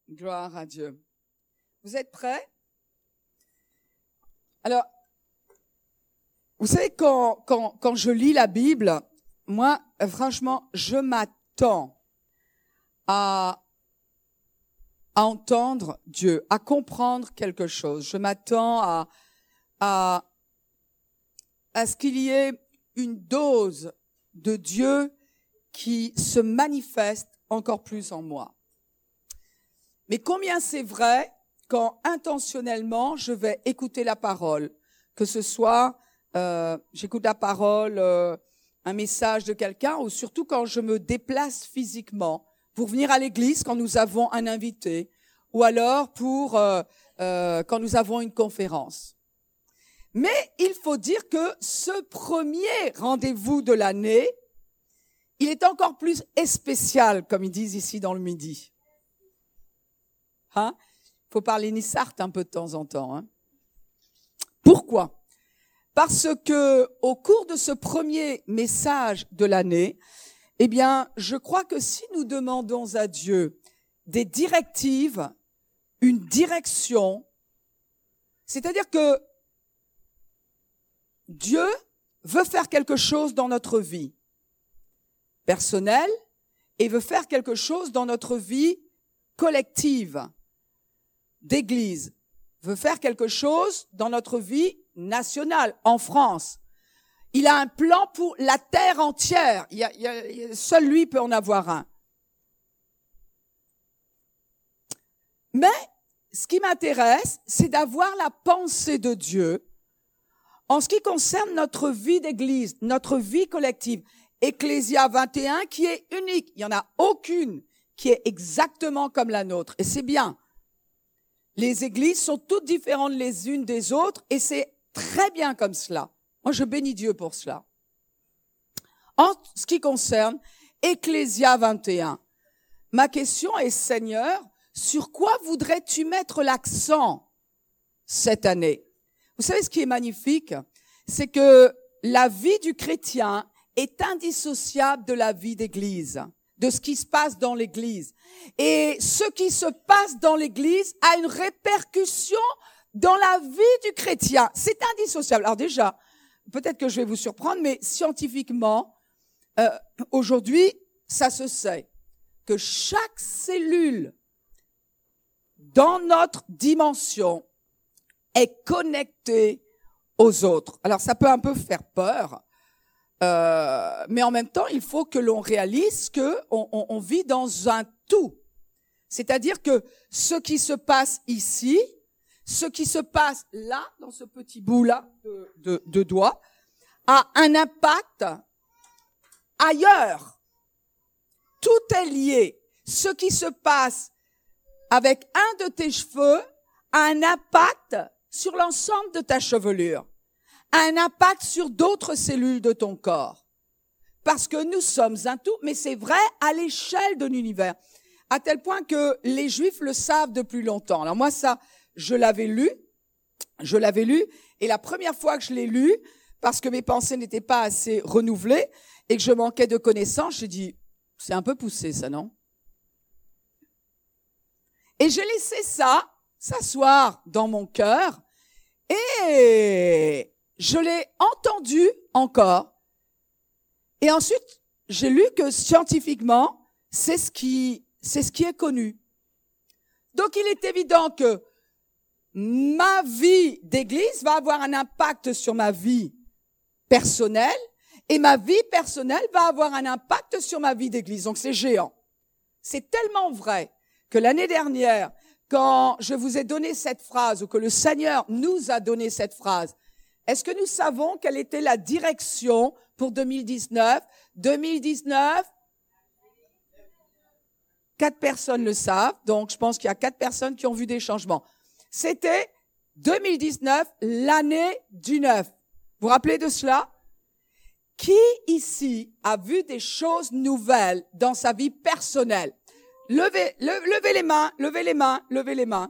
Gloire à Dieu. Vous êtes prêts? Alors, vous savez, quand je lis la Bible, moi, franchement, je m'attends à entendre Dieu, à comprendre quelque chose. Je m'attends à ce qu'il y ait une dose de Dieu qui se manifeste encore plus en moi. Mais combien c'est vrai quand intentionnellement je vais écouter la parole, que ce soit j'écoute la parole, un message de quelqu'un, ou surtout quand je me déplace physiquement pour venir à l'église quand nous avons un invité, ou alors pour quand nous avons une conférence. Mais il faut dire que ce premier rendez-vous de l'année, il est encore plus spécial, comme ils disent ici dans le Midi. Hein? Il faut parler Nissart un peu de temps en temps. Hein? Pourquoi? Parce que au cours de ce premier message de l'année, eh bien, je crois que si nous demandons à Dieu des directives, une direction, c'est-à-dire que Dieu veut faire quelque chose dans notre vie personnelle et veut faire quelque chose dans notre vie collective, d'église, veut faire quelque chose dans notre vie nationale, en France. Il a un plan pour la terre entière. Seul lui peut en avoir un. Mais ce qui m'intéresse, c'est d'avoir la pensée de Dieu en ce qui concerne notre vie d'église, notre vie collective. Ecclésias 21 qui est unique. Il n'y en a aucune qui est exactement comme la nôtre. Et c'est bien. Les églises sont toutes différentes les unes des autres et c'est très bien comme cela. Moi, je bénis Dieu pour cela. En ce qui concerne Ecclésias 21, ma question est, Seigneur, sur quoi voudrais-tu mettre l'accent cette année? Vous savez ce qui est magnifique? C'est que la vie du chrétien est indissociable de la vie d'église, de ce qui se passe dans l'église. Et ce qui se passe dans l'église a une répercussion dans la vie du chrétien. C'est indissociable. Alors déjà, peut-être que je vais vous surprendre, mais scientifiquement, aujourd'hui, ça se sait que chaque cellule dans notre dimension est connectée aux autres. Alors ça peut un peu faire peur, mais en même temps, il faut que l'on réalise que on vit dans un tout. C'est-à-dire que ce qui se passe ici, ce qui se passe là, dans ce petit bout-là de doigt, a un impact ailleurs. Tout est lié. Ce qui se passe avec un de tes cheveux a un impact sur l'ensemble de ta chevelure, a un impact sur d'autres cellules de ton corps. Parce que nous sommes un tout, mais c'est vrai à l'échelle de l'univers. À tel point que les Juifs le savent depuis longtemps. Alors moi, ça, je l'avais lu, et la première fois que je l'ai lu, parce que mes pensées n'étaient pas assez renouvelées et que je manquais de connaissances, j'ai dit, c'est un peu poussé ça, non? Et j'ai laissé ça s'asseoir dans mon cœur et je l'ai entendu encore. Et ensuite, j'ai lu que scientifiquement, c'est ce qui est connu. Donc, il est évident que ma vie d'église va avoir un impact sur ma vie personnelle et ma vie personnelle va avoir un impact sur ma vie d'église. Donc, c'est géant. C'est tellement vrai que l'année dernière, quand je vous ai donné cette phrase, ou que le Seigneur nous a donné cette phrase, est-ce que nous savons quelle était la direction pour 2019? 2019, 4 personnes le savent, donc je pense qu'il y a 4 personnes qui ont vu des changements. C'était 2019, l'année du 9. Vous vous rappelez de cela? Qui ici a vu des choses nouvelles dans sa vie personnelle? Levez les mains, levez les mains, levez les mains.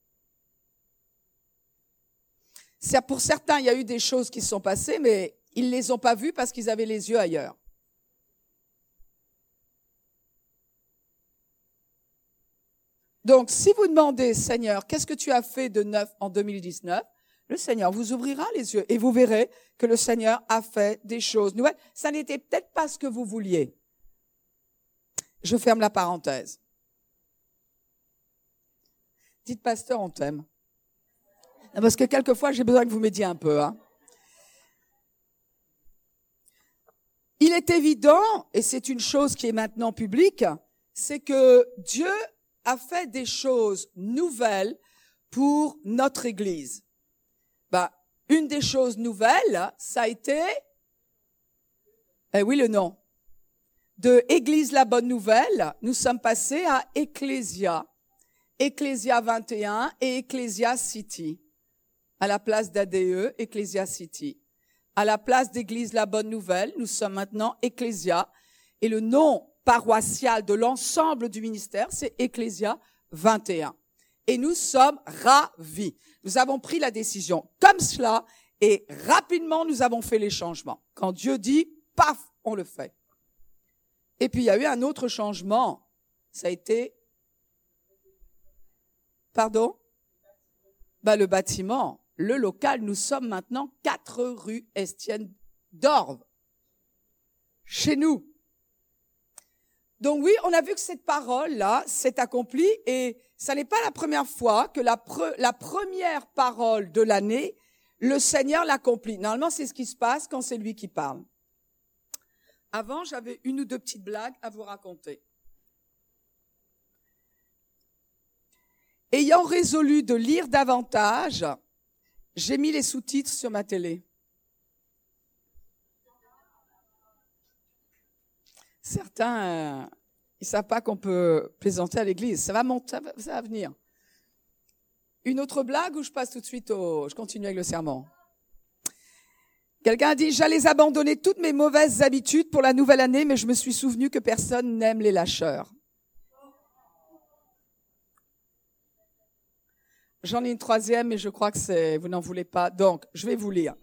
Pour certains, il y a eu des choses qui se sont passées, mais ils ne les ont pas vues parce qu'ils avaient les yeux ailleurs. Donc, si vous demandez, Seigneur, qu'est-ce que tu as fait de neuf en 2019? Le Seigneur vous ouvrira les yeux et vous verrez que le Seigneur a fait des choses nouvelles. Ça n'était peut-être pas ce que vous vouliez. Je ferme la parenthèse. Dites, pasteur, on t'aime. Parce que quelquefois, j'ai besoin que vous m'aidiez un peu. Il est évident, et c'est une chose qui est maintenant publique, c'est que Dieu a fait des choses nouvelles pour notre Église. Une des choses nouvelles, ça a été, le nom. De Église la Bonne Nouvelle, nous sommes passés à Ecclésia. Ecclésia 21 et Ecclésia City. À la place d'ADE, Ecclésia City. À la place d'Église la Bonne Nouvelle, nous sommes maintenant Ecclésia. Et le nom paroissial de l'ensemble du ministère, c'est Ecclésia 21. Et nous sommes ravis. Nous avons pris la décision comme cela et rapidement nous avons fait les changements. Quand Dieu dit, paf, on le fait. Et puis il y a eu un autre changement. Ça a été... Pardon? Le bâtiment. Le local, nous sommes maintenant 4 rue Estienne d'Orve. Chez nous. Donc oui, on a vu que cette parole-là s'est accomplie et ça n'est pas la première fois que la première parole de l'année, le Seigneur l'accomplit. Normalement, c'est ce qui se passe quand c'est lui qui parle. Avant, j'avais une ou deux petites blagues à vous raconter. Ayant résolu de lire davantage, j'ai mis les sous-titres sur ma télé. Certains, ils savent pas qu'on peut plaisanter à l'église. Ça va monter, ça va venir. Une autre blague ou je passe tout de suite je continue avec le sermon? Quelqu'un a dit, j'allais abandonner toutes mes mauvaises habitudes pour la nouvelle année, mais je me suis souvenu que personne n'aime les lâcheurs. J'en ai une troisième, mais je crois que vous n'en voulez pas. Donc, je vais vous lire.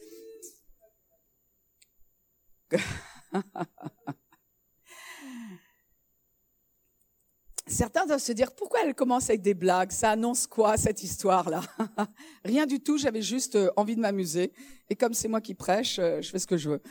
Certains doivent se dire, pourquoi elle commence avec des blagues? Ça annonce quoi, cette histoire-là? Rien du tout, j'avais juste envie de m'amuser. Et comme c'est moi qui prêche, je fais ce que je veux.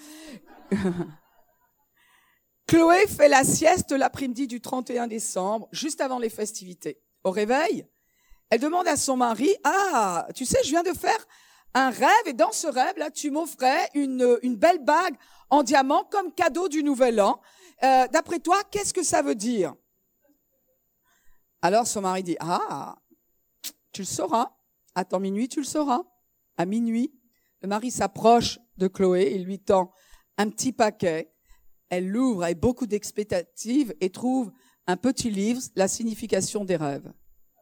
Chloé fait la sieste l'après-midi du 31 décembre, juste avant les festivités. Au réveil, elle demande à son mari, tu sais, je viens de faire un rêve et dans ce rêve, là, tu m'offrais une belle bague en diamant comme cadeau du Nouvel An. D'après toi, qu'est-ce que ça veut dire? Alors son mari dit, tu le sauras. Attends minuit, tu le sauras. À minuit, le mari s'approche de Chloé et lui tend un petit paquet. Elle l'ouvre avec beaucoup d'expectative et trouve un petit livre, La signification des rêves.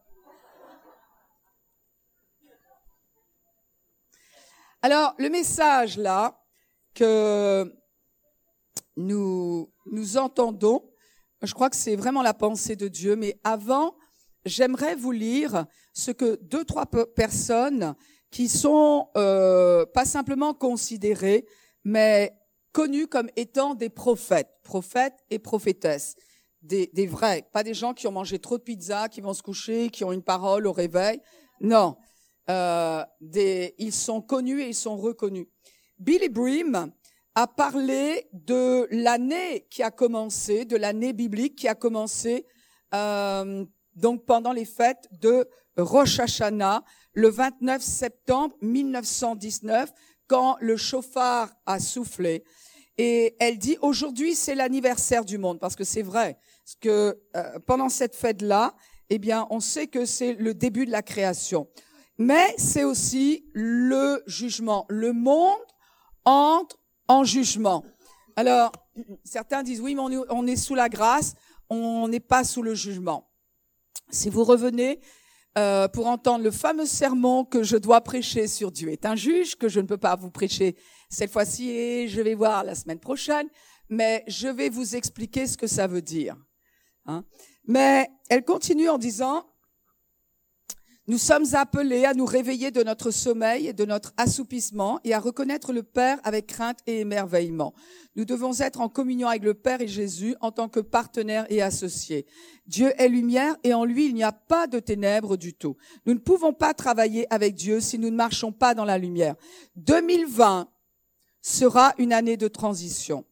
Alors, le message là que nous entendons, je crois que c'est vraiment la pensée de Dieu, mais avant, j'aimerais vous lire ce que 2-3 personnes qui sont pas simplement considérées, mais connues comme étant des prophètes et prophétesses, des vrais, pas des gens qui ont mangé trop de pizza, qui vont se coucher, qui ont une parole au réveil. Non, ils sont connus et ils sont reconnus. Billy Bream a parlé de l'année qui a commencé, de l'année biblique qui a commencé donc pendant les fêtes de Rosh Hashanah, le 29 septembre 1919, quand le chauffard a soufflé. Et elle dit, aujourd'hui, c'est l'anniversaire du monde, parce que c'est vrai, parce que pendant cette fête-là, eh bien, on sait que c'est le début de la création. Mais c'est aussi le jugement. Le monde entre en jugement. Alors, certains disent, oui, mais on est sous la grâce, on n'est pas sous le jugement. Si vous revenez pour entendre le fameux sermon que je dois prêcher sur Dieu est un juge, que je ne peux pas vous prêcher cette fois-ci et je vais voir la semaine prochaine, mais je vais vous expliquer ce que ça veut dire. Mais elle continue en disant, Nous sommes appelés à nous réveiller de notre sommeil et de notre assoupissement et à reconnaître le Père avec crainte et émerveillement. Nous devons être en communion avec le Père et Jésus en tant que partenaires et associés. Dieu est lumière et en lui, il n'y a pas de ténèbres du tout. Nous ne pouvons pas travailler avec Dieu si nous ne marchons pas dans la lumière. 2020 sera une année de transition.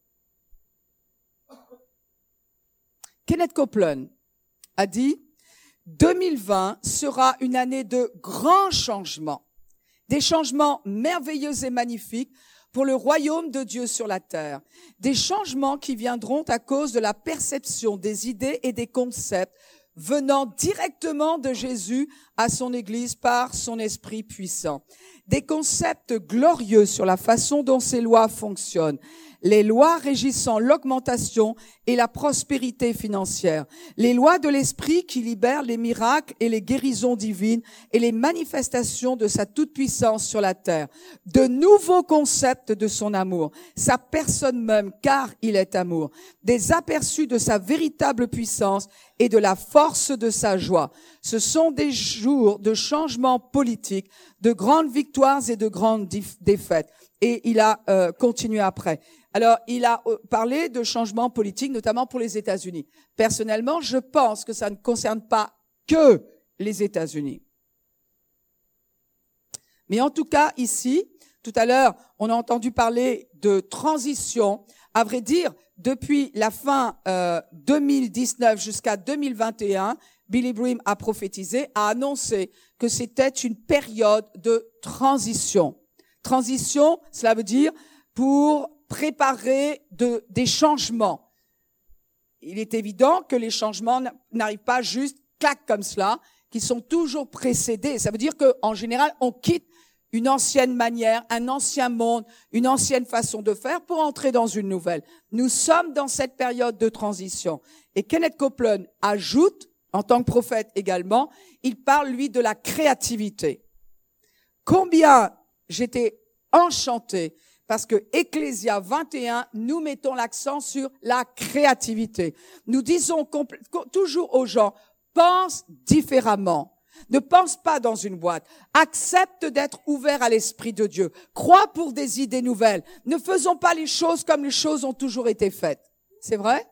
Kenneth Copeland a dit: 2020 sera une année de grands changements, des changements merveilleux et magnifiques pour le royaume de Dieu sur la terre, des changements qui viendront à cause de la perception des idées et des concepts venant directement de Jésus à son Église par son Esprit puissant. Des concepts glorieux sur la façon dont ces lois fonctionnent. Les lois régissant l'augmentation et la prospérité financière. Les lois de l'Esprit qui libèrent les miracles et les guérisons divines et les manifestations de sa toute-puissance sur la terre. De nouveaux concepts de son amour, sa personne même, car il est amour. Des aperçus de sa véritable puissance et de la force de sa joie. Ce sont des jours de changements politiques, de grandes victoires et de grandes défaites. Et il a continué après. Alors, il a parlé de changements politiques, notamment pour les États-Unis. Personnellement, je pense que ça ne concerne pas que les États-Unis. Mais en tout cas, ici, tout à l'heure, on a entendu parler de transition. À vrai dire, depuis la fin 2019 jusqu'à 2021, Billy Graham a prophétisé, a annoncé que c'était une période de transition. Transition, cela veut dire pour préparer des changements. Il est évident que les changements n'arrivent pas juste clac comme cela, qu'ils sont toujours précédés. Ça veut dire qu'en général, on quitte une ancienne manière, un ancien monde, une ancienne façon de faire pour entrer dans une nouvelle. Nous sommes dans cette période de transition. Et Kenneth Copeland ajoute, en tant que prophète également, il parle, lui, de la créativité. Combien j'étais enchantée parce que Ecclésia 21, nous mettons l'accent sur la créativité. Nous disons toujours aux gens, pense différemment. Ne pense pas dans une boîte. Accepte d'être ouvert à l'Esprit de Dieu. Crois pour des idées nouvelles. Ne faisons pas les choses comme les choses ont toujours été faites. C'est vrai?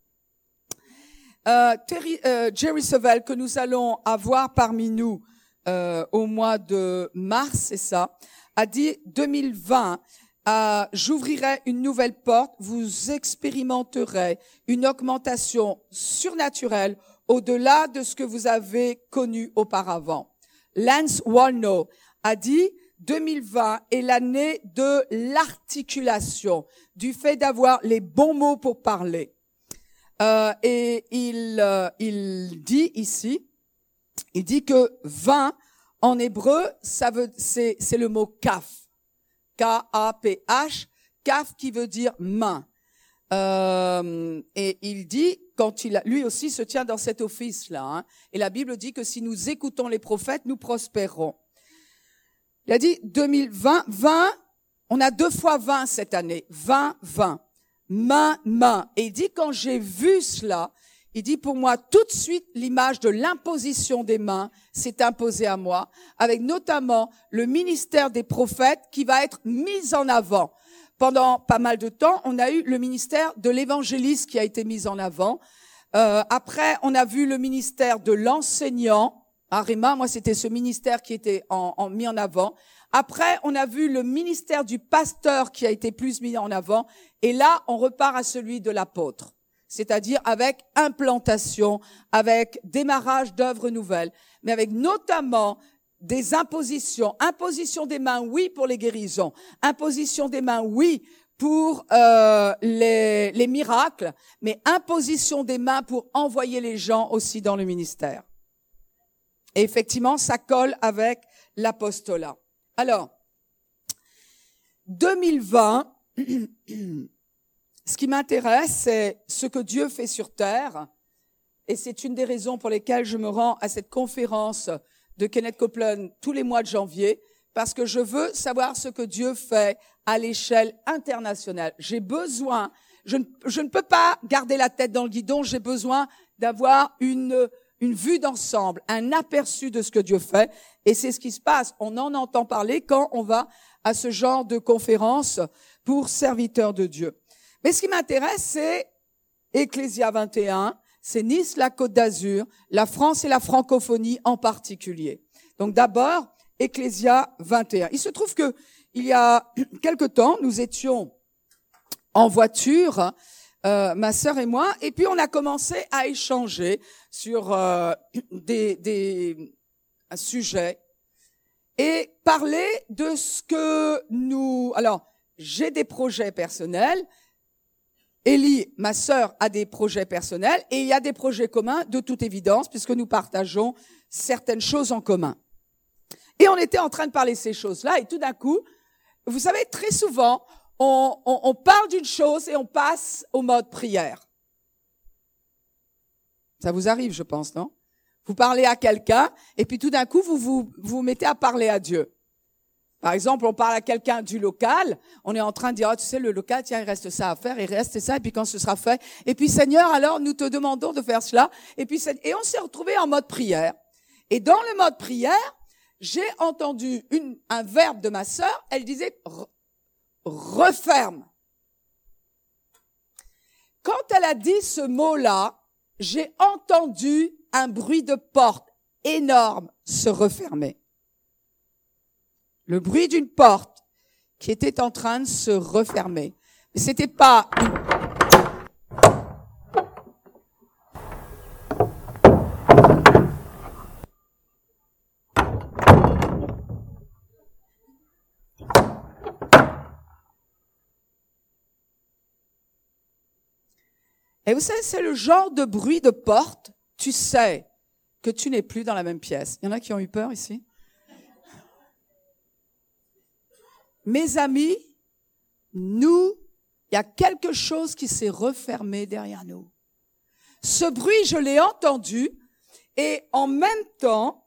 Jerry Savelle, que nous allons avoir parmi nous au mois de mars, c'est ça, a dit 2020, j'ouvrirai une nouvelle porte, vous expérimenterez une augmentation surnaturelle au-delà de ce que vous avez connu auparavant. Lance Wallnau a dit 2020 est l'année de l'articulation, du fait d'avoir les bons mots pour parler. Et il dit ici, il dit que 20 en hébreu, c'est le mot kaf. K-A-P-H, kaf qui veut dire main. Et il dit, lui aussi se tient dans cet office-là, hein, et la Bible dit que si nous écoutons les prophètes, nous prospérerons. Il a dit 2020, 20, on a 2 fois 20 cette année, 20, 20, main. Et il dit, quand j'ai vu cela, il dit, pour moi, tout de suite, l'image de l'imposition des mains s'est imposée à moi, avec notamment le ministère des prophètes qui va être mis en avant. Pendant pas mal de temps, on a eu le ministère de l'évangéliste qui a été mis en avant. Après, on a vu le ministère de l'enseignant. À Réma, moi, c'était ce ministère qui était mis en avant. Après, on a vu le ministère du pasteur qui a été plus mis en avant. Et là, on repart à celui de l'apôtre. C'est-à-dire avec implantation, avec démarrage d'œuvres nouvelles, mais avec notamment des impositions. Imposition des mains, oui, pour les guérisons. Imposition des mains, oui, pour les miracles, mais imposition des mains pour envoyer les gens aussi dans le ministère. Et effectivement, ça colle avec l'apostolat. Alors, 2020... Ce qui m'intéresse, c'est ce que Dieu fait sur terre. Et c'est une des raisons pour lesquelles je me rends à cette conférence de Kenneth Copeland tous les mois de janvier, parce que je veux savoir ce que Dieu fait à l'échelle internationale. J'ai besoin, je ne peux pas garder la tête dans le guidon, j'ai besoin d'avoir une une vue d'ensemble, un aperçu de ce que Dieu fait. Et c'est ce qui se passe. On en entend parler quand on va à ce genre de conférence pour serviteurs de Dieu. Mais ce qui m'intéresse, c'est Ecclésia 21, c'est Nice, la Côte d'Azur, la France et la francophonie en particulier. Donc d'abord, Ecclésia 21. Il se trouve que il y a quelque temps, nous étions en voiture, ma sœur et moi, et puis on a commencé à échanger sur un sujet et parler de ce que nous... Alors, j'ai des projets personnels, Élie, ma sœur, a des projets personnels, et il y a des projets communs, de toute évidence, puisque nous partageons certaines choses en commun. Et on était en train de parler de ces choses-là, et tout d'un coup, vous savez, très souvent, on parle d'une chose et on passe au mode prière. Ça vous arrive, je pense, non? Vous parlez à quelqu'un, et puis tout d'un coup, vous mettez à parler à Dieu. Par exemple, on parle à quelqu'un du local, on est en train de dire, tu sais, le local, tiens, il reste ça à faire, il reste ça, et puis quand ce sera fait, et puis Seigneur, alors nous te demandons de faire cela, et on s'est retrouvé en mode prière. Et dans le mode prière, j'ai entendu un verbe de ma sœur, elle disait referme. Quand elle a dit ce mot-là, j'ai entendu un bruit de porte énorme se refermer. Le bruit d'une porte qui était en train de se refermer. Mais c'était pas Et vous savez, c'est le genre de bruit de porte, tu sais que tu n'es plus dans la même pièce. Il y en a qui ont eu peur ici? Mes amis, il y a quelque chose qui s'est refermé derrière nous. Ce bruit, je l'ai entendu, et en même temps,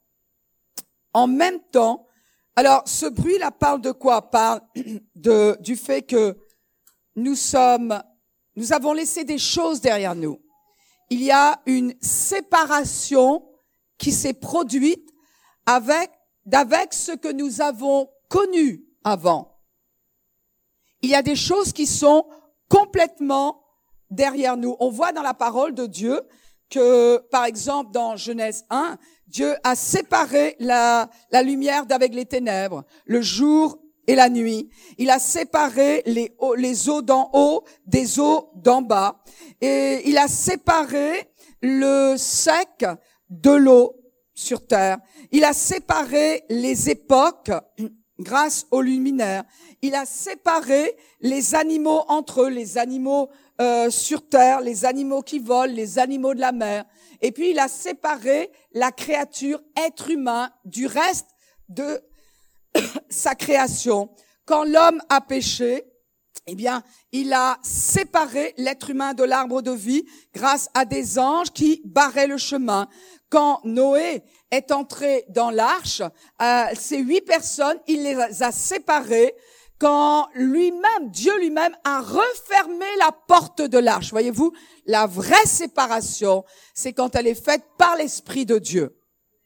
alors ce bruit-là parle de quoi? Parle du fait que nous avons laissé des choses derrière nous. Il y a une séparation qui s'est produite avec ce que nous avons connu avant. Il y a des choses qui sont complètement derrière nous. On voit dans la parole de Dieu que, par exemple, dans Genèse 1, Dieu a séparé la lumière d'avec les ténèbres, le jour et la nuit. Il a séparé les eaux d'en haut des eaux d'en bas. Et il a séparé le sec de l'eau sur terre. Il a séparé les époques grâce aux luminaires. Il a séparé les animaux entre eux, les animaux sur terre, les animaux qui volent, les animaux de la mer. Et puis il a séparé la créature, être humain, du reste de sa création. Quand l'homme a péché, eh bien, il a séparé l'être humain de l'arbre de vie grâce à des anges qui barraient le chemin. Quand Noé est entré dans l'arche, ces 8 personnes, il les a séparées. Quand Dieu lui-même a refermé la porte de l'arche. Voyez-vous, la vraie séparation, c'est quand elle est faite par l'Esprit de Dieu.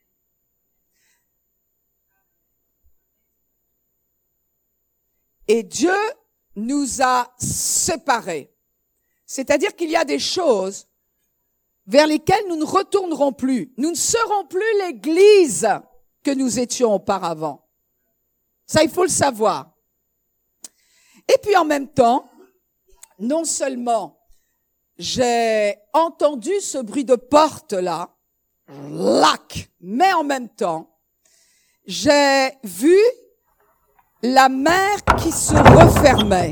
Et Dieu nous a séparés. C'est-à-dire qu'il y a des choses vers lesquelles nous ne retournerons plus. Nous ne serons plus l'Église que nous étions auparavant. Ça, il faut le savoir. Et puis en même temps, non seulement j'ai entendu ce bruit de porte-là, mais en même temps, j'ai vu la mer qui se refermait.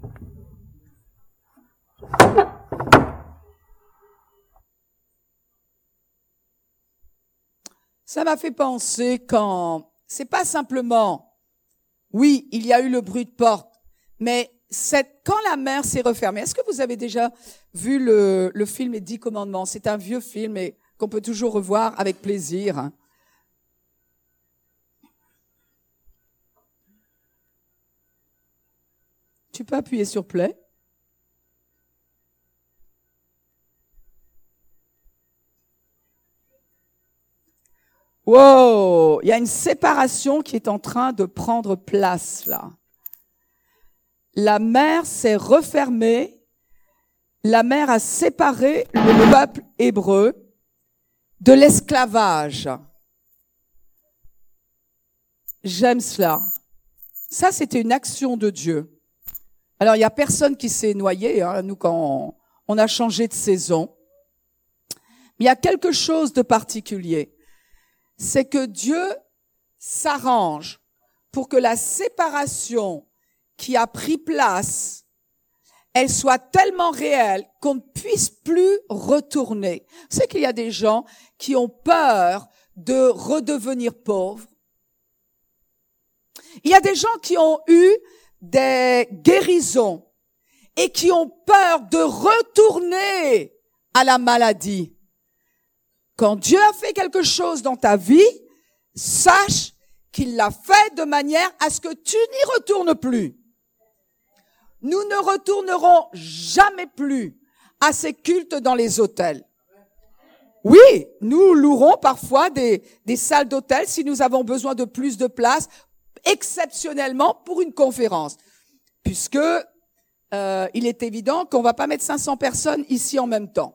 Ça m'a fait penser c'est pas simplement, oui, il y a eu le bruit de porte, mais quand la mer s'est refermée. Est-ce que vous avez déjà vu le film Les 10 commandements? C'est un vieux film et qu'on peut toujours revoir avec plaisir. Tu peux appuyer sur play. Wow, il y a une séparation qui est en train de prendre place là. La mer s'est refermée, la mer a séparé le peuple hébreu de l'esclavage. J'aime cela. Ça, c'était une action de Dieu. Alors, il y a personne qui s'est noyé, nous, quand on a changé de saison. Mais il y a quelque chose de particulier. C'est que Dieu s'arrange pour que la séparation qui a pris place, elle soit tellement réelle qu'on ne puisse plus retourner. Vous savez qu'il y a des gens qui ont peur de redevenir pauvres. Il y a des gens qui ont eu des guérisons et qui ont peur de retourner à la maladie. Quand Dieu a fait quelque chose dans ta vie, sache qu'il l'a fait de manière à ce que tu n'y retournes plus. Nous ne retournerons jamais plus à ces cultes dans les hôtels. Oui, nous louerons parfois des salles d'hôtel si nous avons besoin de plus de place, exceptionnellement pour une conférence. Puisque il est évident qu'on va pas mettre 500 personnes ici en même temps.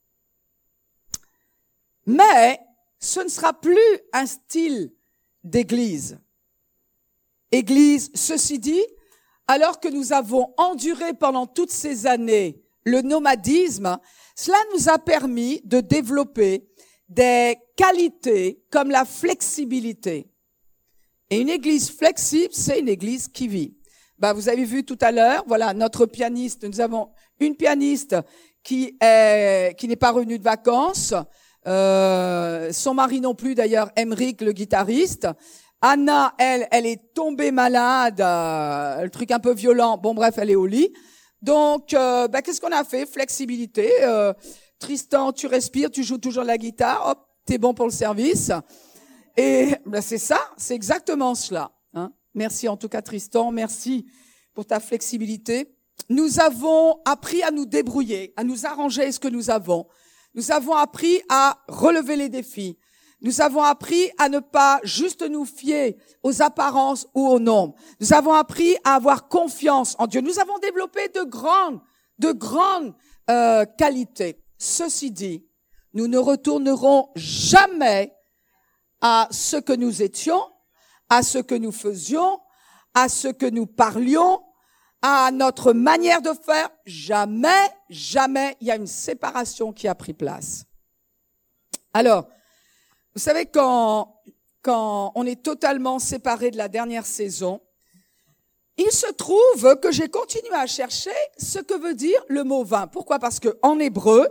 Mais ce ne sera plus un style d'église. Église, ceci dit, alors que nous avons enduré pendant toutes ces années le nomadisme, cela nous a permis de développer des qualités comme la flexibilité. Et une église flexible, c'est une église qui vit. Vous avez vu tout à l'heure, voilà, notre pianiste, nous avons une pianiste qui n'est pas revenue de vacances, son mari non plus d'ailleurs, Emeric, le guitariste. Anna, elle est tombée malade, le truc un peu violent. Bon, bref, elle est au lit. Donc, qu'est-ce qu'on a fait? Flexibilité. Tristan, tu respires, tu joues toujours la guitare. Hop, t'es bon pour le service. Et c'est ça, c'est exactement cela. Merci en tout cas, Tristan. Merci pour ta flexibilité. Nous avons appris à nous débrouiller, à nous arranger avec ce que nous avons. Nous avons appris à relever les défis. Nous avons appris à ne pas juste nous fier aux apparences ou aux nombres. Nous avons appris à avoir confiance en Dieu. Nous avons développé de grandes qualités. Ceci dit, nous ne retournerons jamais à ce que nous étions, à ce que nous faisions, à ce que nous parlions, à notre manière de faire. Jamais il y a une séparation qui a pris place. Alors, vous savez, quand on est totalement séparé de la dernière saison, il se trouve que j'ai continué à chercher ce que veut dire le mot 20. Pourquoi? Parce que en hébreu,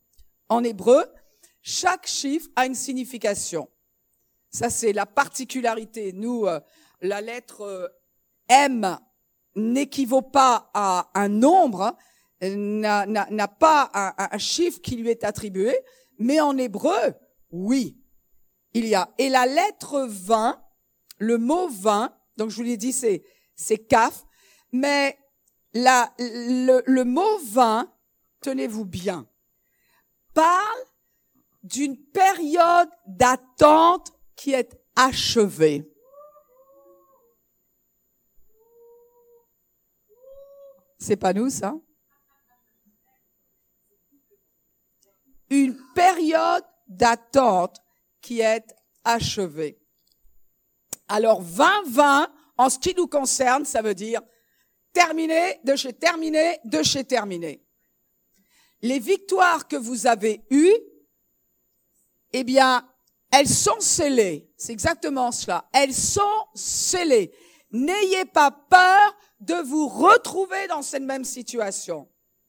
chaque chiffre a une signification. Ça, c'est la particularité. Nous, la lettre M n'équivaut pas à un nombre, n'a pas un chiffre qui lui est attribué, mais en hébreu, oui. Il y a. Et la lettre 20, le mot 20, donc je vous l'ai dit, c'est kaf, mais le mot 20, tenez-vous bien, parle d'une période d'attente qui est achevée. C'est pas nous, ça? Une période d'attente qui est achevée. Alors, 2020, en ce qui nous concerne, ça veut dire terminé, de chez terminé, de chez terminé. Les victoires que vous avez eues, eh bien, elles sont scellées. C'est exactement cela. Elles sont scellées. N'ayez pas peur de vous retrouver dans cette même situation.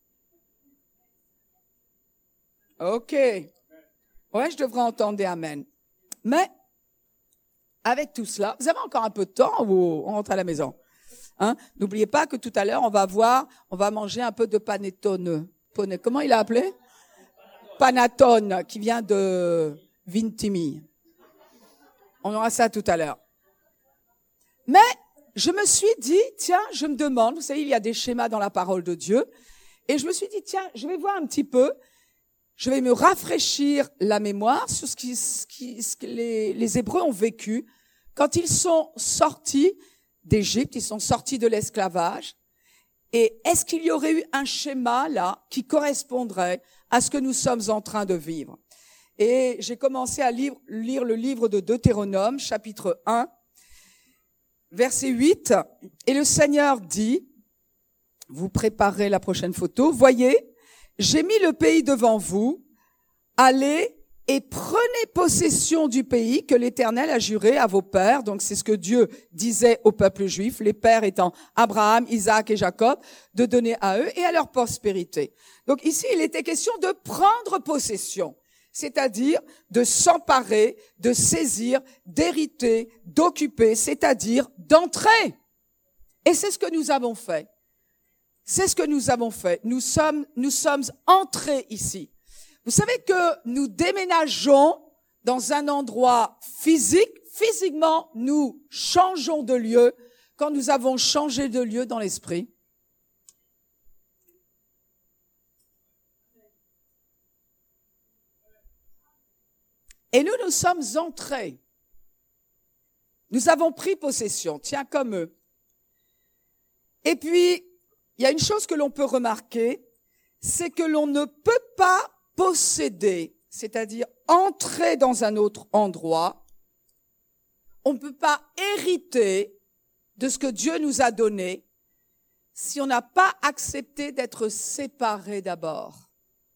OK. Ouais, je devrais entendre des amen. Mais, avec tout cela, vous avez encore un peu de temps ou on rentre à la maison? N'oubliez pas que tout à l'heure, on va manger un peu de panettone. Comment il a appelé? Panettone, qui vient de Vintimille. On aura ça tout à l'heure. Mais, je me suis dit, tiens, je me demande, vous savez, il y a des schémas dans la parole de Dieu, et je me suis dit, tiens, je vais voir un petit peu je vais me rafraîchir la mémoire sur ce que les Hébreux ont vécu quand ils sont sortis d'Égypte, ils sont sortis de l'esclavage. Et est-ce qu'il y aurait eu un schéma là qui correspondrait à ce que nous sommes en train de vivre? Et j'ai commencé à lire le livre de Deutéronome, chapitre 1, verset 8. Et le Seigneur dit, vous préparez la prochaine photo, voyez, j'ai mis le pays devant vous, allez et prenez possession du pays que l'Éternel a juré à vos pères. Donc c'est ce que Dieu disait au peuple juif, les pères étant Abraham, Isaac et Jacob, de donner à eux et à leur postérité. Donc ici, il était question de prendre possession, c'est-à-dire de s'emparer, de saisir, d'hériter, d'occuper, c'est-à-dire d'entrer. Et c'est ce que nous avons fait. C'est ce que nous avons fait. Nous sommes entrés ici. Vous savez que nous déménageons dans un endroit physique. Physiquement, nous changeons de lieu quand nous avons changé de lieu dans l'esprit. Et nous sommes entrés. Nous avons pris possession, tiens, comme eux. Et puis, il y a une chose que l'on peut remarquer, c'est que l'on ne peut pas posséder, c'est-à-dire entrer dans un autre endroit. On ne peut pas hériter de ce que Dieu nous a donné si on n'a pas accepté d'être séparé d'abord.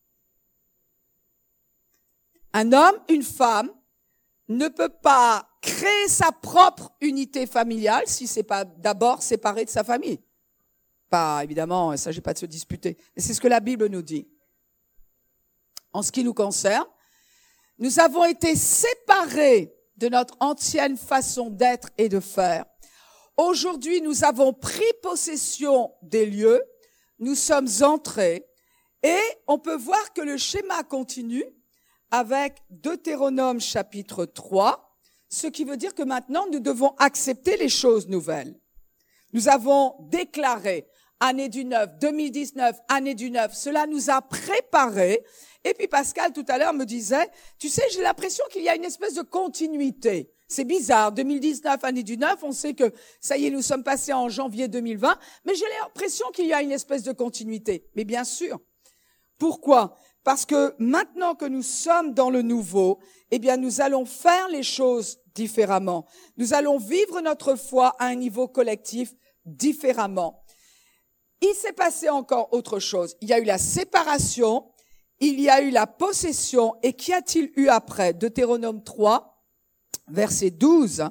Un homme, une femme ne peut pas créer sa propre unité familiale si c'est pas d'abord séparé de sa famille. Pas, évidemment, il ne s'agit pas de se disputer, mais c'est ce que la Bible nous dit. En ce qui nous concerne, nous avons été séparés de notre ancienne façon d'être et de faire. Aujourd'hui, nous avons pris possession des lieux, nous sommes entrés et on peut voir que le schéma continue avec Deutéronome chapitre 3, ce qui veut dire que maintenant nous devons accepter les choses nouvelles. Nous avons déclaré année du 9, 2019, année du 9, cela nous a préparés. Et puis Pascal, tout à l'heure, me disait, tu sais, j'ai l'impression qu'il y a une espèce de continuité. C'est bizarre, 2019, année du 9, on sait que, ça y est, nous sommes passés en janvier 2020, mais j'ai l'impression qu'il y a une espèce de continuité. Mais bien sûr. Pourquoi? Parce que maintenant que nous sommes dans le nouveau, eh bien, nous allons faire les choses différemment. Nous allons vivre notre foi à un niveau collectif différemment. Il s'est passé encore autre chose. Il y a eu la séparation, il y a eu la possession, et qu'y a-t-il eu après? Deutéronome 3, verset 12.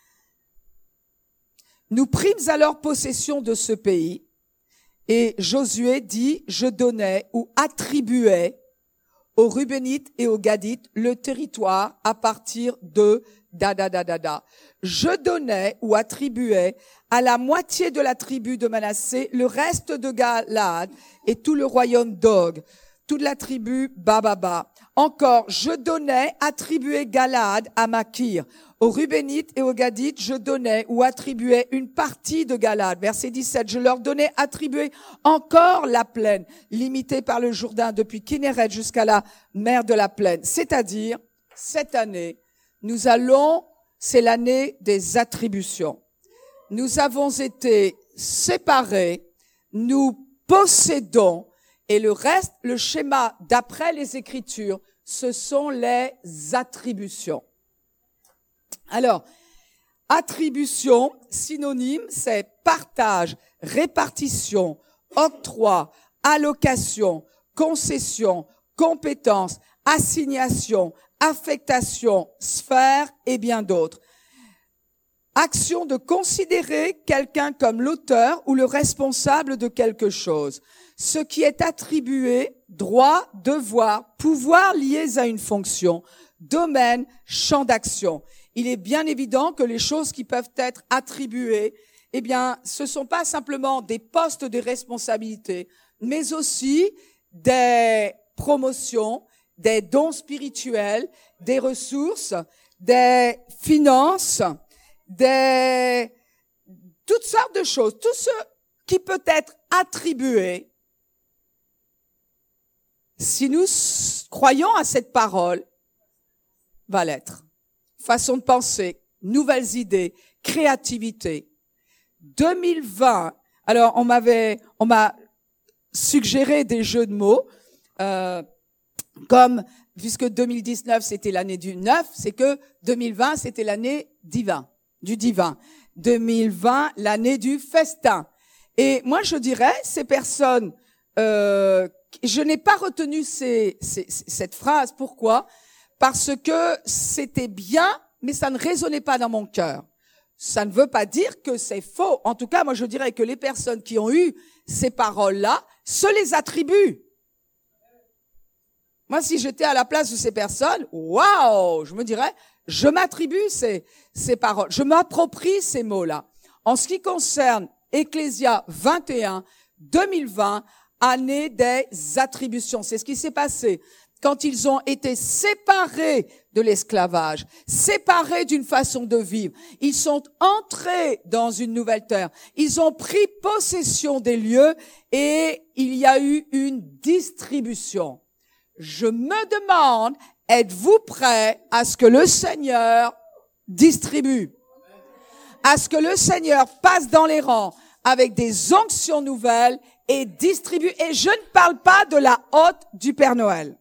Nous prîmes alors possession de ce pays, et Josué dit, je donnais ou attribuais aux Rubénites et aux Gadites le territoire à partir de Je donnais ou attribuais à la moitié de la tribu de Manassé le reste de Galaad et tout le royaume d'Og, toute la tribu Bababa. Encore, je donnais, attribuais Galaad à Makir. Aux Rubénites et aux Gadites, je donnais ou attribuais une partie de Galaad. Verset 17, je leur donnais, attribuer encore la plaine, limitée par le Jourdain depuis Kinneret jusqu'à la mer de la plaine. C'est-à-dire, cette année, c'est l'année des attributions. Nous avons été séparés, nous possédons, et le reste, le schéma d'après les Écritures, ce sont les attributions. Alors, attribution, synonyme, c'est partage, répartition, octroi, allocation, concession, compétence, assignation, affectation, sphère et bien d'autres. Action de considérer quelqu'un comme l'auteur ou le responsable de quelque chose. Ce qui est attribué, droit, devoir, pouvoir liés à une fonction, domaine, champ d'action. Il est bien évident que les choses qui peuvent être attribuées, eh bien, ce sont pas simplement des postes de responsabilité, mais aussi des promotions, des dons spirituels, des ressources, des finances, toutes sortes de choses. Tout ce qui peut être attribué Si nous croyons à cette parole, va l'être. Façon de penser, nouvelles idées, créativité. 2020, alors on m'a suggéré des jeux de mots, comme, puisque 2019 c'était l'année du 9, c'est que 2020 c'était l'année du divin. 2020, l'année du festin. Et moi je dirais, ces personnes, je n'ai pas retenu cette phrase. Pourquoi? Parce que c'était bien, mais ça ne résonnait pas dans mon cœur. Ça ne veut pas dire que c'est faux. En tout cas, moi je dirais que les personnes qui ont eu ces paroles-là se les attribuent. Moi, si j'étais à la place de ces personnes, waouh, je me dirais, je m'attribue ces paroles, je m'approprie ces mots-là. En ce qui concerne Ecclésias 21, 2020, année des attributions. C'est ce qui s'est passé quand ils ont été séparés de l'esclavage, séparés d'une façon de vivre. Ils sont entrés dans une nouvelle terre. Ils ont pris possession des lieux et il y a eu une distribution. Je me demande, êtes-vous prêts à ce que le Seigneur distribue? À ce que le Seigneur passe dans les rangs avec des onctions nouvelles et distribue. Et je ne parle pas de la hôte du Père Noël.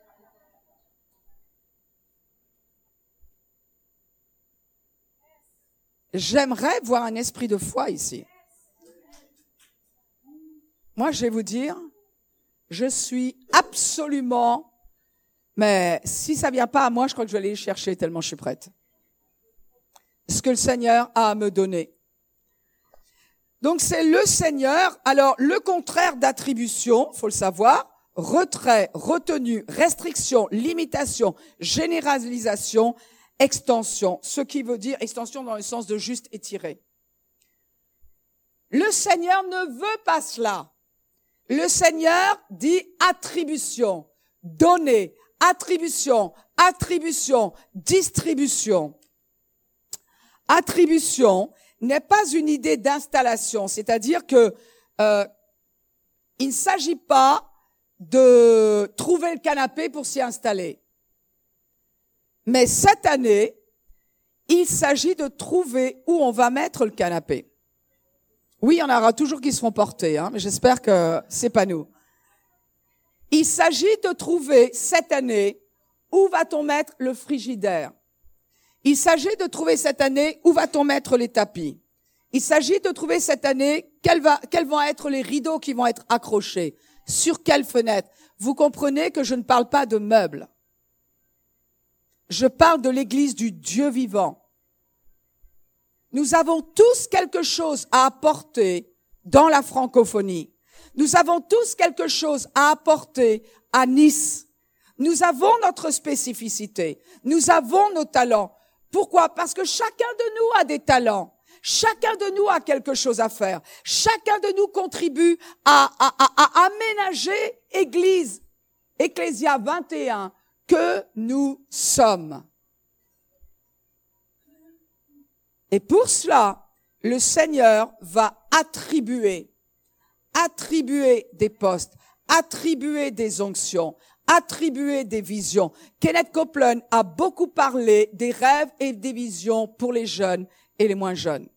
J'aimerais voir un esprit de foi ici. Moi, je vais vous dire, je suis absolument, mais si ça vient pas à moi, je crois que je vais aller le chercher tellement je suis prête. Ce que le Seigneur a à me donner. Donc c'est le Seigneur. Alors le contraire d'attribution, faut le savoir, retrait, retenue, restriction, limitation, généralisation, extension. Ce qui veut dire extension dans le sens de juste étirer. Le Seigneur ne veut pas cela. Le Seigneur dit attribution, donner, attribution, attribution, distribution. Attribution n'est pas une idée d'installation, c'est-à-dire que il ne s'agit pas de trouver le canapé pour s'y installer. Mais cette année, il s'agit de trouver où on va mettre le canapé. Oui, il y en aura toujours qui se font porter, mais j'espère que c'est pas nous. Il s'agit de trouver cette année où va-t-on mettre le frigidaire. Il s'agit de trouver cette année où va-t-on mettre les tapis. Il s'agit de trouver cette année quels vont être les rideaux qui vont être accrochés, sur quelle fenêtre. Vous comprenez que je ne parle pas de meubles. Je parle de l'Église du Dieu vivant. Nous avons tous quelque chose à apporter dans la francophonie. Nous avons tous quelque chose à apporter à Nice. Nous avons notre spécificité. Nous avons nos talents. Pourquoi? Parce que chacun de nous a des talents. Chacun de nous a quelque chose à faire. Chacun de nous contribue à aménager Église, Ecclésias 21, que nous sommes. Et pour cela, le Seigneur va attribuer des postes, attribuer des onctions, attribuer des visions. Kenneth Copeland a beaucoup parlé des rêves et des visions pour les jeunes et les moins jeunes.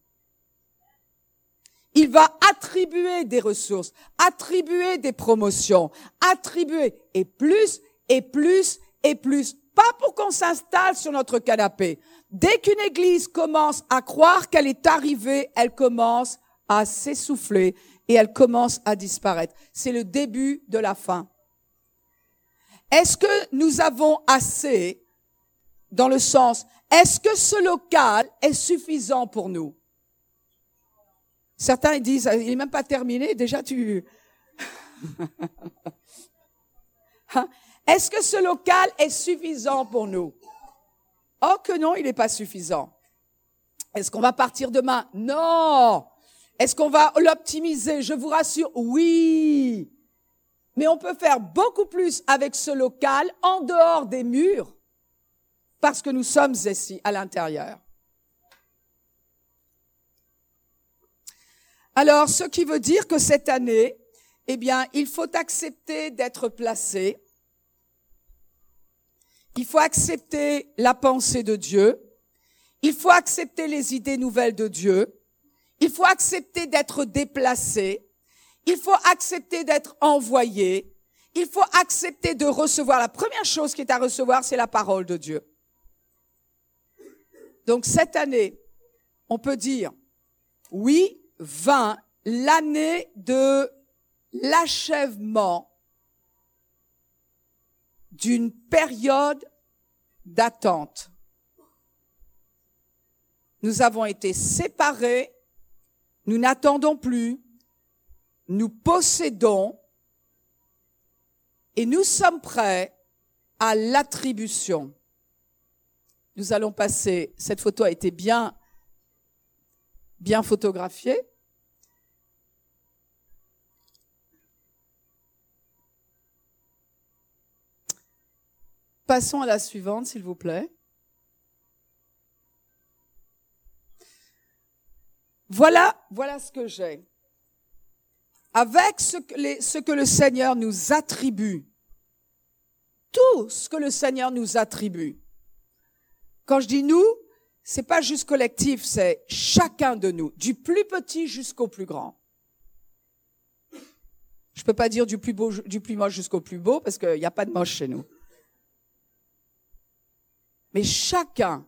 Il va attribuer des ressources, attribuer des promotions, attribuer et plus et plus et plus. Pas pour qu'on s'installe sur notre canapé. Dès qu'une église commence à croire qu'elle est arrivée, elle commence à s'essouffler et elle commence à disparaître. C'est le début de la fin. Est-ce que nous avons assez, dans le sens, est-ce que ce local est suffisant pour nous? Certains ils disent, il n'est même pas terminé, déjà tu... Est-ce que ce local est suffisant pour nous? Oh que non, il n'est pas suffisant. Est-ce qu'on va partir demain? Non. Est-ce qu'on va l'optimiser? Je vous rassure, oui. Mais on peut faire beaucoup plus avec ce local en dehors des murs parce que nous sommes ici à l'intérieur. Alors, ce qui veut dire que cette année, eh bien, il faut accepter d'être placé il faut accepter la pensée de Dieu, il faut accepter les idées nouvelles de Dieu, il faut accepter d'être déplacé, il faut accepter d'être envoyé, il faut accepter de recevoir. La première chose qui est à recevoir, c'est la parole de Dieu. Donc cette année, on peut dire, oui, 20, l'année de l'achèvement d'une période d'attente. Nous avons été séparés, nous n'attendons plus, nous possédons et nous sommes prêts à l'attribution. Nous allons passer, cette photo a été bien photographiée. Passons à la suivante, s'il vous plaît. Voilà ce que j'ai. Avec ce que le Seigneur nous attribue, tout ce que le Seigneur nous attribue. Quand je dis nous, c'est pas juste collectif, c'est chacun de nous, du plus petit jusqu'au plus grand. Je peux pas dire du plus moche jusqu'au plus beau parce qu'il n'y a pas de moche chez nous. Mais chacun,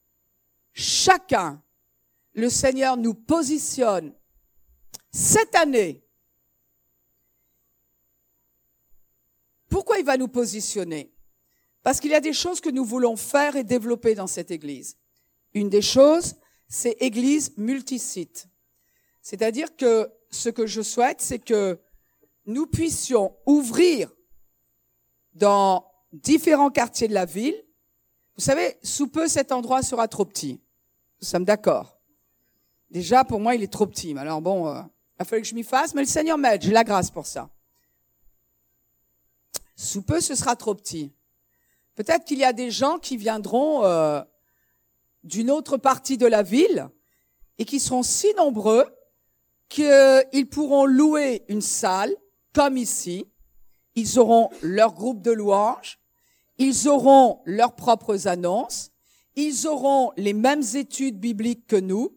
le Seigneur nous positionne cette année. Pourquoi il va nous positionner? Parce qu'il y a des choses que nous voulons faire et développer dans cette Église. Une des choses, c'est Église multisite. C'est-à-dire que ce que je souhaite, c'est que nous puissions ouvrir dans différents quartiers de la ville. Vous savez, sous peu, cet endroit sera trop petit. Nous sommes d'accord. Déjà, pour moi, il est trop petit. Alors bon, il fallait que je m'y fasse, mais le Seigneur m'aide, j'ai la grâce pour ça. Sous peu, ce sera trop petit. Peut-être qu'il y a des gens qui viendront d'une autre partie de la ville et qui seront si nombreux qu'ils pourront louer une salle, comme ici. Ils auront leur groupe de louanges, ils auront leurs propres annonces, ils auront les mêmes études bibliques que nous.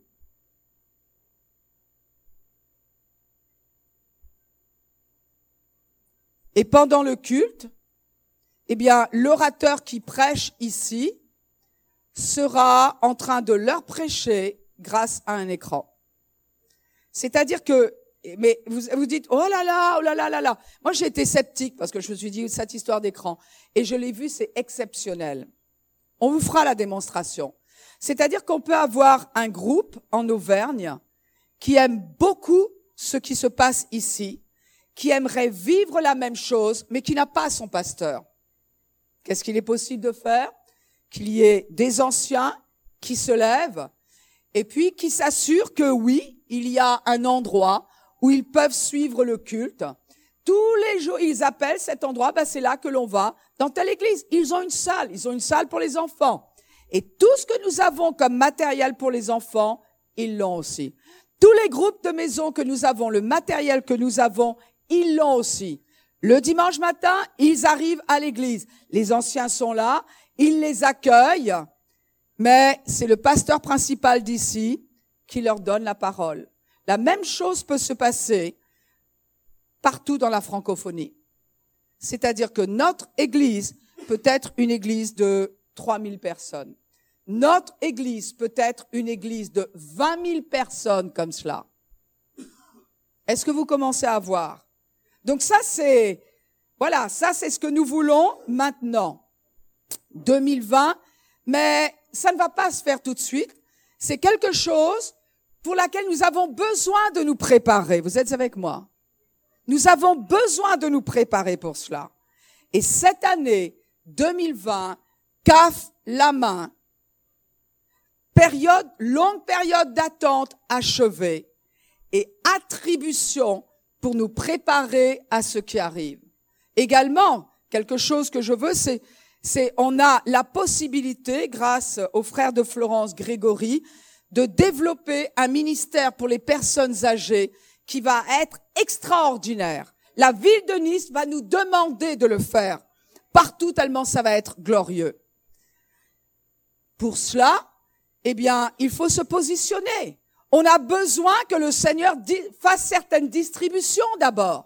Et pendant le culte, eh bien, l'orateur qui prêche ici sera en train de leur prêcher grâce à un écran. C'est-à-dire que, mais vous dites, oh là là. Moi, j'ai été sceptique parce que je me suis dit, cette histoire d'écran. Et je l'ai vu, c'est exceptionnel. On vous fera la démonstration. C'est-à-dire qu'on peut avoir un groupe en Auvergne qui aime beaucoup ce qui se passe ici, qui aimerait vivre la même chose, mais qui n'a pas son pasteur. Qu'est-ce qu'il est possible de faire? Qu'il y ait des anciens qui se lèvent et puis qui s'assurent que oui, il y a un endroit où ils peuvent suivre le culte. Tous les jours, ils appellent cet endroit, c'est là que l'on va, dans telle église. Ils ont une salle pour les enfants. Et tout ce que nous avons comme matériel pour les enfants, ils l'ont aussi. Tous les groupes de maisons que nous avons, le matériel que nous avons, ils l'ont aussi. Le dimanche matin, ils arrivent à l'église. Les anciens sont là, ils les accueillent, mais c'est le pasteur principal d'ici qui leur donne la parole. La même chose peut se passer partout dans la francophonie. C'est-à-dire que notre église peut être une église de 3000 personnes. Notre église peut être une église de 20 000 personnes comme cela. Est-ce que vous commencez à voir? Donc ça c'est ce que nous voulons maintenant. 2020, mais ça ne va pas se faire tout de suite. C'est quelque chose pour laquelle nous avons besoin de nous préparer. Vous êtes avec moi? Nous avons besoin de nous préparer pour cela. Et cette année 2020, CAF la main, longue période d'attente achevée et attribution pour nous préparer à ce qui arrive. Également, quelque chose que je veux, on a la possibilité, grâce au frère de Florence Grégory, de développer un ministère pour les personnes âgées qui va être extraordinaire. La ville de Nice va nous demander de le faire partout tellement ça va être glorieux. Pour cela, eh bien, il faut se positionner. On a besoin que le Seigneur fasse certaines distributions d'abord.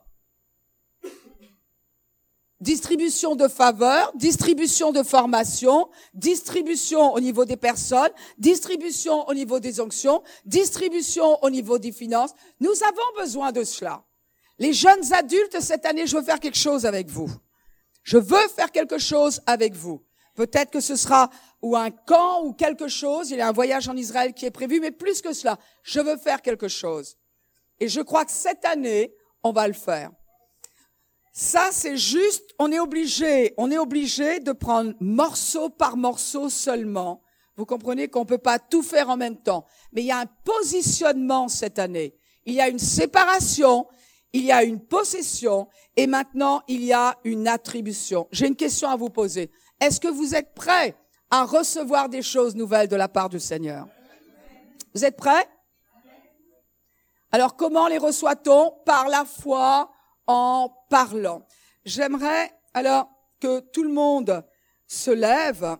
Distribution de faveurs, distribution de formation, distribution au niveau des personnes, distribution au niveau des onctions, distribution au niveau des finances. Nous avons besoin de cela. Les jeunes adultes, cette année, je veux faire quelque chose avec vous. Je veux faire quelque chose avec vous. Peut-être que ce sera ou un camp ou quelque chose. Il y a un voyage en Israël qui est prévu, mais plus que cela, je veux faire quelque chose. Et je crois que cette année, on va le faire. Ça, c'est juste, on est obligé de prendre morceau par morceau seulement. Vous comprenez qu'on peut pas tout faire en même temps. Mais il y a un positionnement cette année. Il y a une séparation, il y a une possession, et maintenant, il y a une attribution. J'ai une question à vous poser. Est-ce que vous êtes prêts à recevoir des choses nouvelles de la part du Seigneur? Vous êtes prêts? Alors, comment les reçoit-on? Par la foi, en parlant. J'aimerais alors que tout le monde se lève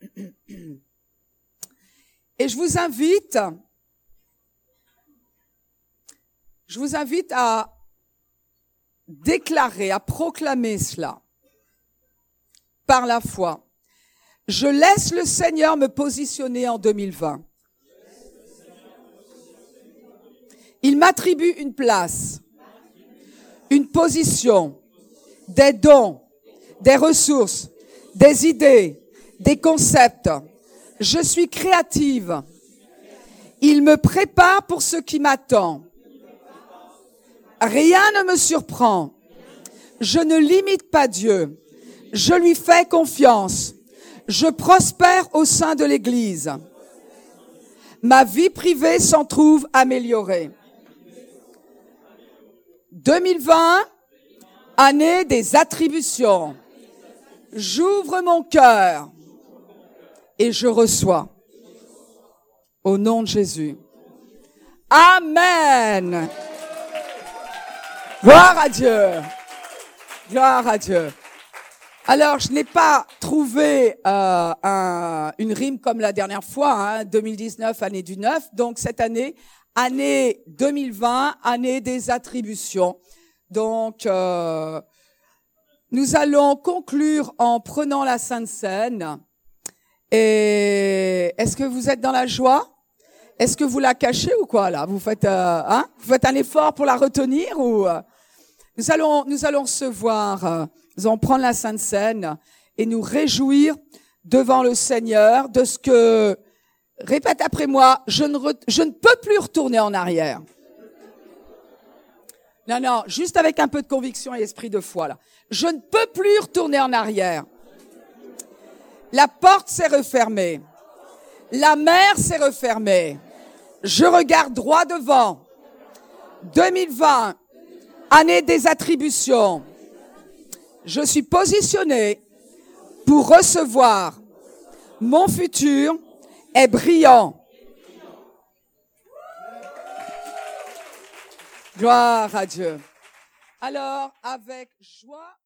et je vous invite à déclarer, à proclamer cela par la foi. Je laisse le Seigneur me positionner en 2020. Il m'attribue une place, une position, des dons, des ressources, des idées, des concepts. Je suis créative. Il me prépare pour ce qui m'attend. Rien ne me surprend. Je ne limite pas Dieu. Je lui fais confiance. Je prospère au sein de l'Église. Ma vie privée s'en trouve améliorée. 2020, année des attributions. J'ouvre mon cœur et je reçois. Au nom de Jésus. Amen. Gloire à Dieu. Gloire à Dieu. Alors, je n'ai pas trouvé une rime comme la dernière fois, 2019, année du 9. Donc, cette année, année 2020, année des attributions. Donc, nous allons conclure en prenant la Sainte Seine. Et est-ce que vous êtes dans la joie? Est-ce que vous la cachez ou quoi là? Vous faites vous faites un effort pour la retenir ou nous allons recevoir, nous allons prendre la Sainte Seine et nous réjouir devant le Seigneur de ce que, répète après moi, je ne peux plus retourner en arrière. Non, juste avec un peu de conviction et esprit de foi là. Je ne peux plus retourner en arrière. La porte s'est refermée. La mer s'est refermée. Je regarde droit devant. 2020, année des attributions. Je suis positionné pour recevoir. Mon futur est brillant. Gloire à Dieu. Alors, avec joie.